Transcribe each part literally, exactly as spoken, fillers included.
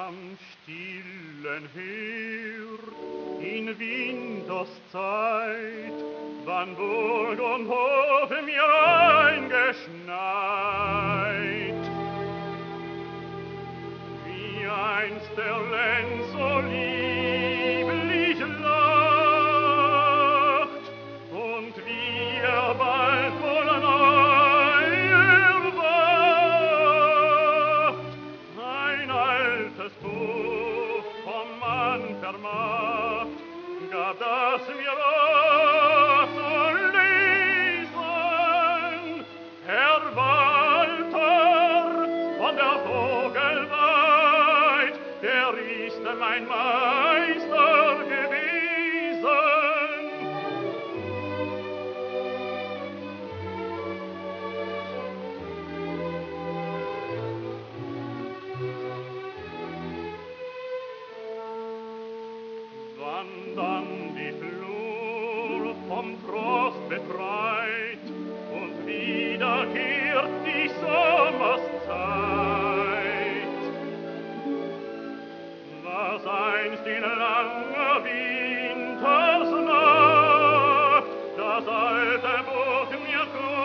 am stillen Herd in Winterszeit, wann Burg und Hof mir eingeschneit. Wie einst der Lenz so lieblich lacht, und wie er bald wohl neu erwacht, ein altes Buch vom Mann vermacht, gab das mir was zu lesen. Herr Walter von der Vogelweid, der ist mein Meister gewesen. Wann dann die Flur vom Frost befreit und wiederkehrt die Sommerszeit, was einst in langer Wintersnacht das alte Buch mir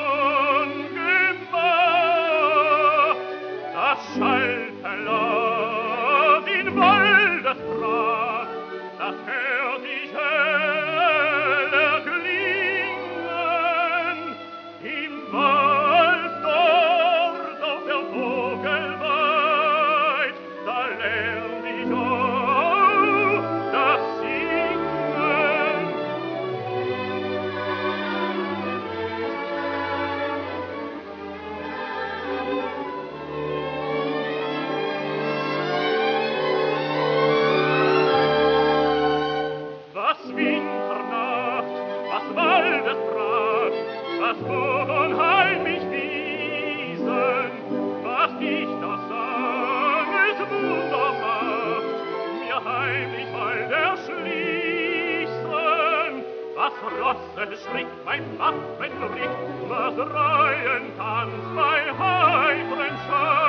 kundgemacht, das schallte laut in Waldespracht, das hört ich heller klingen im Wald dort auf der Vogelweid, da lern ich auch das Singen. Was Winternacht, was Waldespracht, was Burg und heimlich Wiesen, was Dichter Sanges Wunder macht, mir heimlich bald erschließen, was Rosse Schritt, mein Waffenblick, was Reihen tanzt bei heitren Schein.